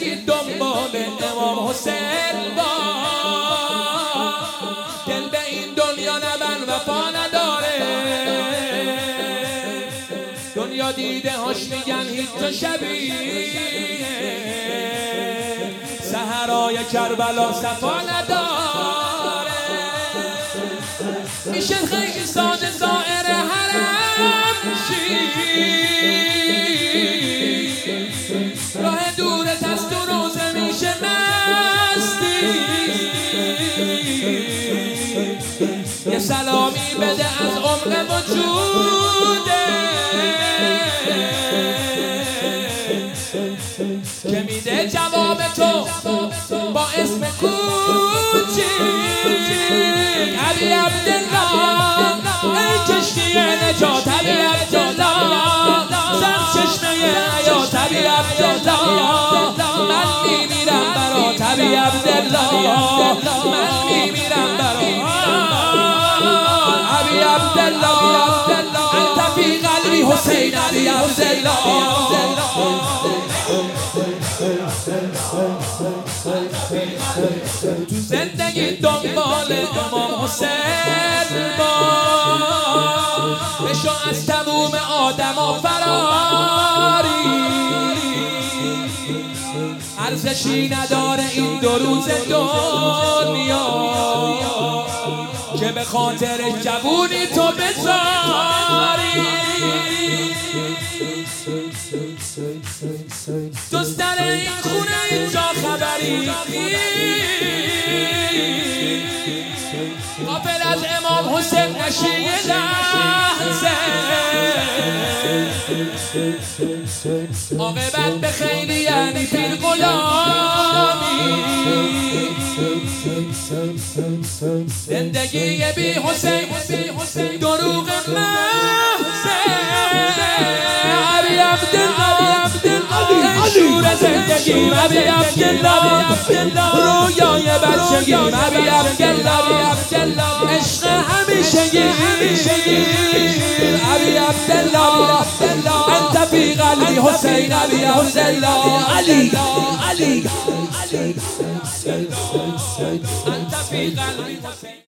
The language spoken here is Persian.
زندگی دنبال امام حسین با دل به این دنیا نبن وفا نداره. دنیا دیده هاش میگن هیچ جا شبیه صحرای کربلا صفا نداره. میشه خیلی ساده زائر حرم شی، راه دورت از تو روزه میشه مستی. یه سلامی بده از عمق وجوده که میده جواب تو با اسم کوچیک. علی عبدالله ای کشتی نجات، علی عبدالله سرچشمه حیات، علی عبدالله من میمیرم برات، علی عبدالله من میمیرم برات، علی عبدالله انت فی قلبی حسین، علی عبدالله. تو زندگی دنبال امام حسین باش، بشو از تموم آدم و فراری. ارزشی نداره این دو روز دنیا که به خاطر جوونی تو بذاری. دستر این خونه اینجا خبری غافل از امام حسین نشی یه لحظه. عاقبت به خیلی یعنی پیر غلامی. زندگی بی حسین دروغ محضه. علی عبدالله شور زندگی، علی عبدالله رویای بچگی، علی عبدالله عشق همیشگی، علی عبدالله انت فی قلبی حسین، علی عبدالله علی انت فی قلبی حسین.